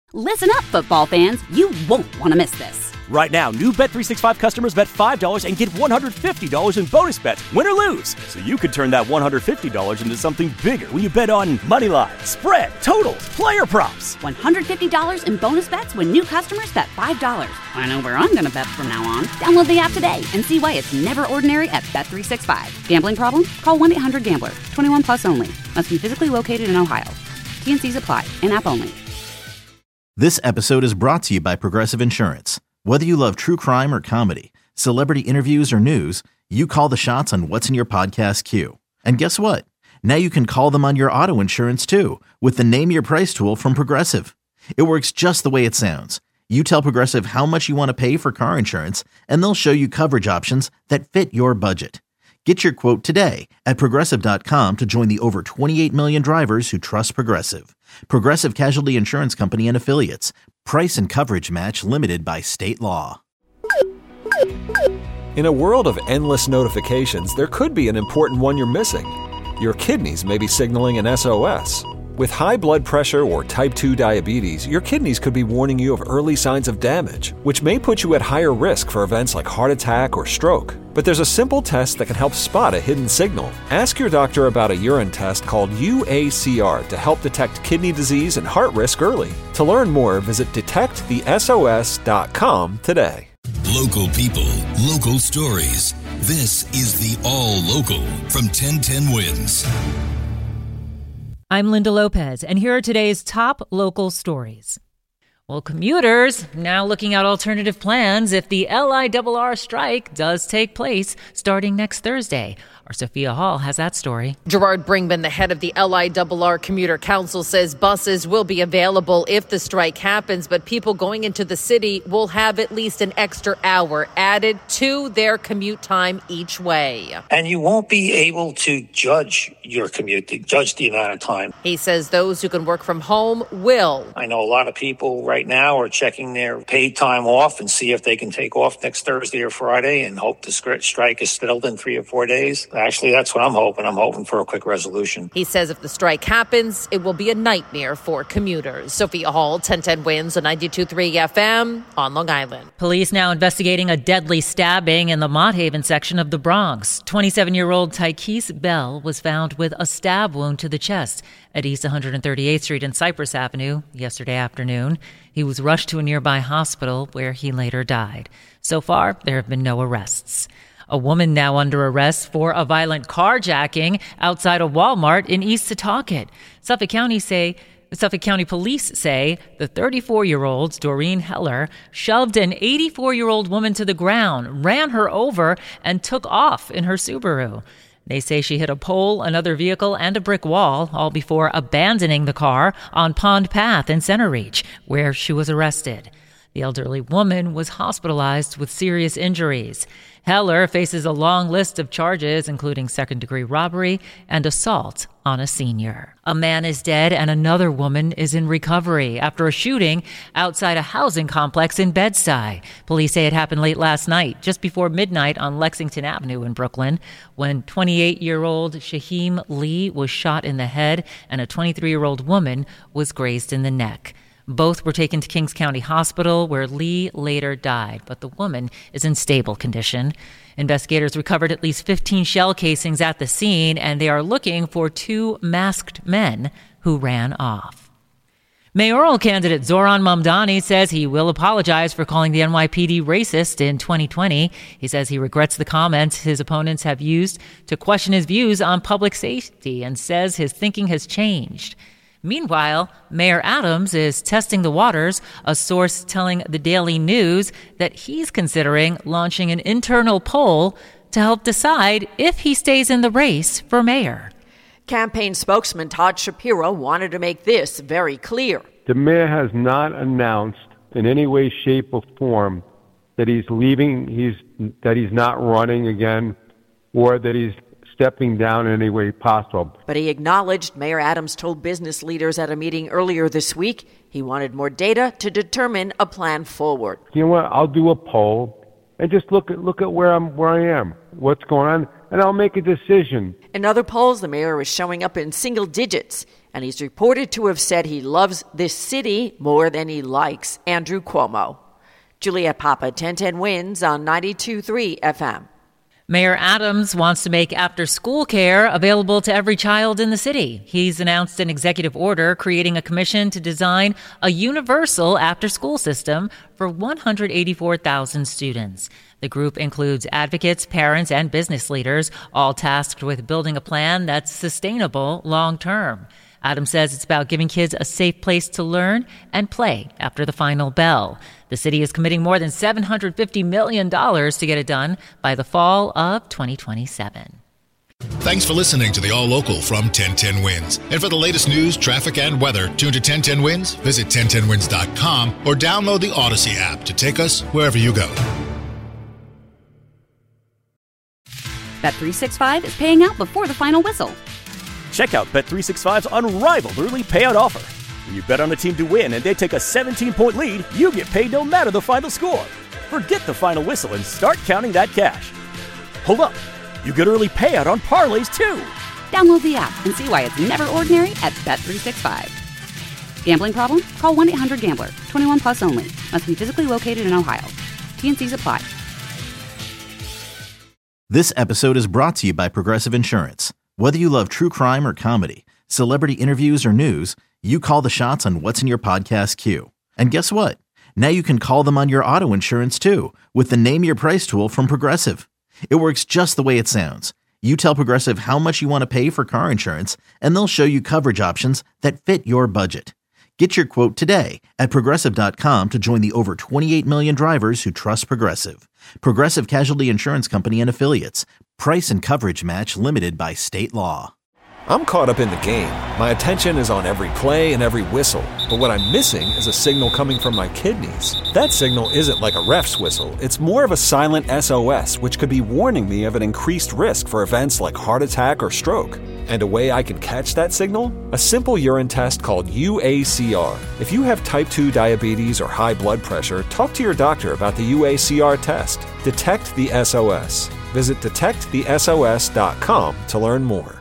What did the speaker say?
Listen up, football fans. You won't want to miss this. Right now, new Bet365 customers bet $5 and get $150 in bonus bets, win or lose. So you could turn that $150 into something bigger when you bet on money line, spread, totals, player props. $150 in bonus bets when new customers bet $5. I know where I'm going to bet from now on. Download the app today and see why it's never ordinary at Bet365. Gambling problem? Call 1-800-GAMBLER. 21 plus only. Must be physically located in Ohio. T&Cs apply. In-app only. This episode is brought to you by Progressive Insurance. Whether you love true crime or comedy, celebrity interviews or news, you call the shots on what's in your podcast queue. And guess what? Now you can call them on your auto insurance too with the Name Your Price tool from Progressive. It works just the way it sounds. You tell Progressive how much you want to pay for car insurance, and they'll show you coverage options that fit your budget. Get your quote today at Progressive.com to join the over 28 million drivers who trust Progressive. Progressive Casualty Insurance Company and Affiliates. Price and coverage match limited by state law. In a world of endless notifications, there could be an important one you're missing. Your kidneys may be signaling an SOS. With high blood pressure or type 2 diabetes, your kidneys could be warning you of early signs of damage, which may put you at higher risk for events like heart attack or stroke. But there's a simple test that can help spot a hidden signal. Ask your doctor about a urine test called UACR to help detect kidney disease and heart risk early. To learn more, visit detectthesos.com today. Local people, local stories. This is the All Local from 1010 Wins. I'm Linda Lopez, and here are today's top local stories. Well, commuters now looking at alternative plans if the LIRR strike does take place starting next Thursday. Our Sophia Hall has that story. Gerard Bringman, the head of the LIRR Commuter Council, says buses will be available if the strike happens, but people going into the city will have at least an extra hour added to their commute time each way. And you won't be able to judge your commute, to judge the amount of time. He says those who can work from home will. I know a lot of people right now are checking their paid time off and see if they can take off next Thursday or Friday and hope the strike is settled in 3 or 4 days. Actually, that's what I'm hoping. I'm hoping for a quick resolution. He says if the strike happens, it will be a nightmare for commuters. Sophia Hall, 1010 Wins on 92.3 FM on Long Island. Police now investigating a deadly stabbing in the Mott Haven section of the Bronx. 27-year-old Tyquise Bell was found with a stab wound to the chest at East 138th Street and Cypress Avenue yesterday afternoon. He was rushed to a nearby hospital where he later died. So far, there have been no arrests. A woman now under arrest for a violent carjacking outside a Walmart in East Setauket. Suffolk County police say the 34-year-old Doreen Heller shoved an 84-year-old woman to the ground, ran her over, and took off in her Subaru. They say she hit a pole, another vehicle, and a brick wall, all before abandoning the car on Pond Path in Center Reach, where she was arrested. The elderly woman was hospitalized with serious injuries. Heller faces a long list of charges, including second-degree robbery and assault on a senior. A man is dead and another woman is in recovery after a shooting outside a housing complex in Bed-Stuy. Police say it happened late last night, just before midnight on Lexington Avenue in Brooklyn, when 28-year-old Shaheem Lee was shot in the head and a 23-year-old woman was grazed in the neck. Both were taken to Kings County Hospital, where Lee later died, but the woman is in stable condition. Investigators recovered at least 15 shell casings at the scene, and they are looking for 2 masked men who ran off. Mayoral candidate Zoran Mamdani says he will apologize for calling the NYPD racist in 2020. He says he regrets the comments his opponents have used to question his views on public safety and says his thinking has changed. Meanwhile, Mayor Adams is testing the waters, a source telling the Daily News that he's considering launching an internal poll to help decide if he stays in the race for mayor. Campaign spokesman Todd Shapiro wanted to make this very clear. The mayor has not announced in any way, shape, or form that he's leaving, that he's not running again, or that he's stepping down in any way possible. But he acknowledged Mayor Adams told business leaders at a meeting earlier this week he wanted more data to determine a plan forward. You know what? I'll do a poll and just look at where I am, what's going on, and I'll make a decision. In other polls, the mayor is showing up in single digits. and he's reported to have said he loves this city more than he likes Andrew Cuomo. Juliette Papa, 1010 Wins on 92.3 FM. Mayor Adams wants to make after-school care available to every child in the city. He's announced an executive order creating a commission to design a universal after-school system for 184,000 students. The group includes advocates, parents, and business leaders, all tasked with building a plan that's sustainable long-term. Adams says it's about giving kids a safe place to learn and play after the final bell. The city is committing more than $750 million to get it done by the fall of 2027. Thanks for listening to the All Local from 1010 Wins. And for the latest news, traffic, and weather, tune to 1010 Wins, visit 1010wins.com, or download the Odyssey app to take us wherever you go. Bet365 is paying out before the final whistle. Check out Bet365's unrivaled early payout offer. When you bet on a team to win and they take a 17-point lead, you get paid no matter the final score. Forget the final whistle and start counting that cash. Hold up. You get early payout on parlays, too. Download the app and see why it's never ordinary at Bet365. Gambling problem? Call 1-800-GAMBLER. 21 plus only. Must be physically located in Ohio. T&Cs apply. This episode is brought to you by Progressive Insurance. Whether you love true crime or comedy, celebrity interviews or news, you call the shots on what's in your podcast queue. And guess what? Now you can call them on your auto insurance too with the Name Your Price tool from Progressive. It works just the way it sounds. You tell Progressive how much you want to pay for car insurance, and they'll show you coverage options that fit your budget. Get your quote today at Progressive.com to join the over 28 million drivers who trust Progressive. Progressive Casualty Insurance Company and Affiliates. Price and coverage match limited by state law. I'm caught up in the game. My attention is on every play and every whistle. But what I'm missing is a signal coming from my kidneys. That signal isn't like a ref's whistle. It's more of a silent SOS, which could be warning me of an increased risk for events like heart attack or stroke. And a way I can catch that signal? A simple urine test called UACR. If you have type 2 diabetes or high blood pressure, talk to your doctor about the UACR test. Detect the SOS. Visit detectthesos.com to learn more.